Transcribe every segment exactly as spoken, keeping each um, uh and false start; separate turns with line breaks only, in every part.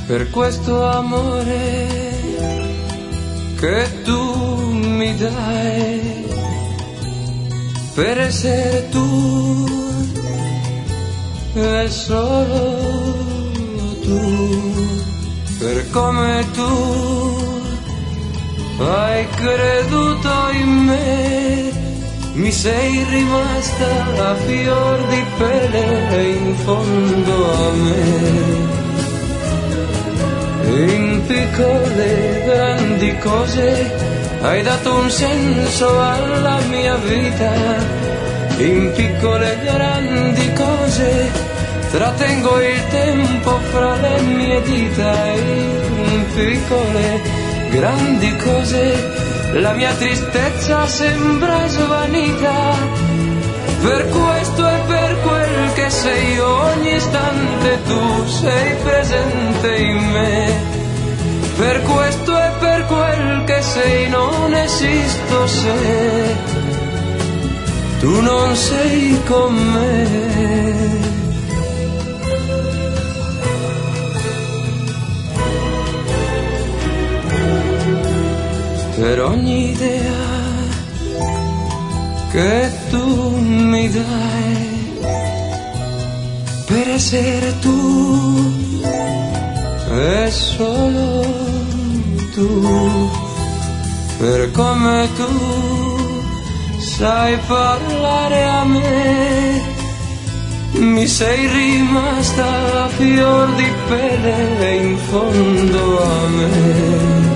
per questo amore che tu mi dai, per essere tu e solo tu, per come tu hai creduto in me, mi sei rimasta a fior di pelle in fondo a me. In piccole grandi cose hai dato un senso alla mia vita, in piccole grandi cose trattengo il tempo fra le mie dita, in piccole grandi cose la mia tristezza sembra svanita, per questo e per quel che sei ogni istante tu sei presente in me, per questo e per quel che sei non esisto se tu non sei con me. Per ogni idea che tu mi dai, per essere tu e solo tu, per come tu sai parlare a me, mi sei rimasta a fior di pelle in fondo a me.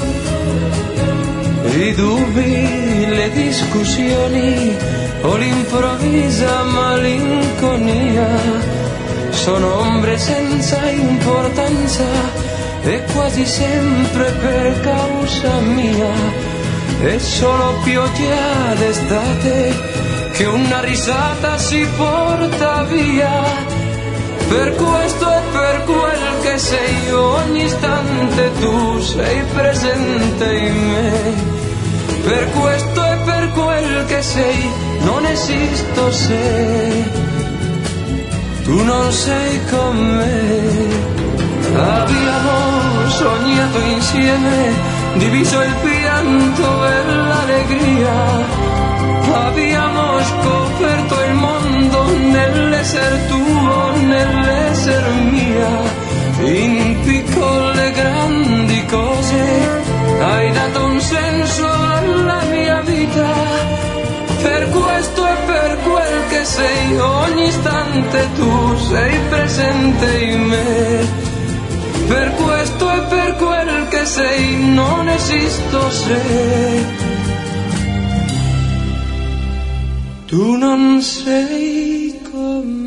I dubbi, le discussioni o l'improvvisa malinconia sono ombre senza importanza e quasi sempre per causa mia, è solo pioggia d'estate che una risata si porta via, per questo e per quel che sei ogni istante tu sei presente in me, per questo e per quel che sei non esisto se tu non sei con me. Abbiamo sognato insieme, diviso il pianto e l'allegria, abbiamo scoperto il mondo nell'esser tuo, nell'esser mia, in piccole grandi cose hai dato un senso alla mia vita, per questo e per quel che sei ogni istante tu sei presente in me, per questo e per quel che sei non esisto se tu non sei con me.